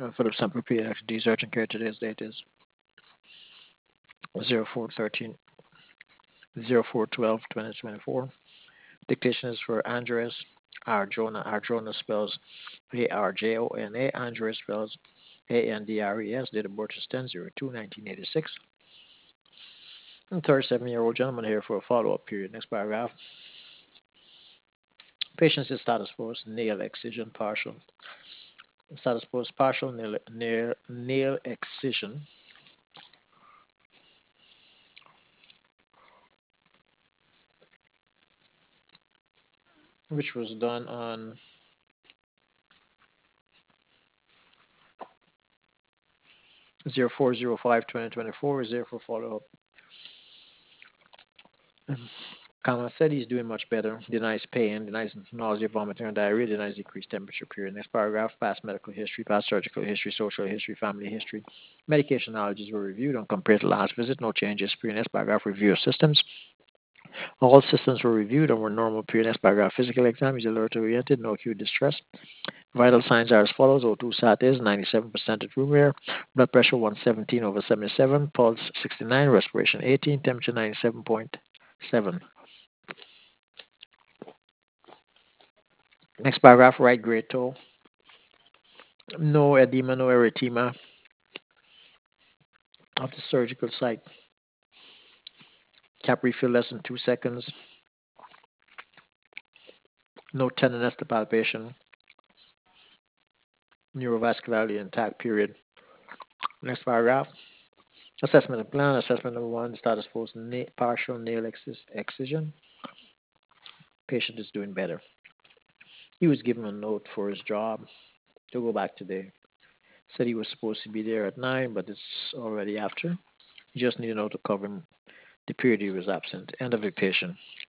Philip Semper PhD, urgent care. Today's date is 04/13, 04/12/2024. Dictation is for Andres Arjona. Arjona spells Arjona. Andres spells Andres. Date of birth is 10/02/1986. And 37-year-old gentleman here for a follow-up period. Next paragraph. Patient's status post nail excision partial. Status post partial nail excision. Which was done on 04/05/2024. Is there for follow-up. Kama said he's doing much better. Denies pain, denies nausea, vomiting, and diarrhea, denies decreased temperature period. Next paragraph, past medical history, past surgical history, social history, family history. Medication allergies were reviewed and compared to last visit. No changes. Period. Next paragraph, review of systems. All systems were reviewed and were normal. Period. Next paragraph, physical exam is alert oriented, no acute distress. Vital signs are as follows. O2 sat is 97% at room air. Blood pressure 117/77. Pulse 69. Respiration 18. Temperature 97.7. Next paragraph, right great toe. No edema, no erythema of the surgical site. Cap refill less than 2 seconds. No tenderness to palpation. Neurovascularly intact, period. Next paragraph. Assessment and plan. Assessment number 1, status post partial nail excision. Patient is doing better. He was given a note for his job to go back today. Said he was supposed to be there at 9, but it's already after. He just need a note to cover him the period he was absent. End of the patient.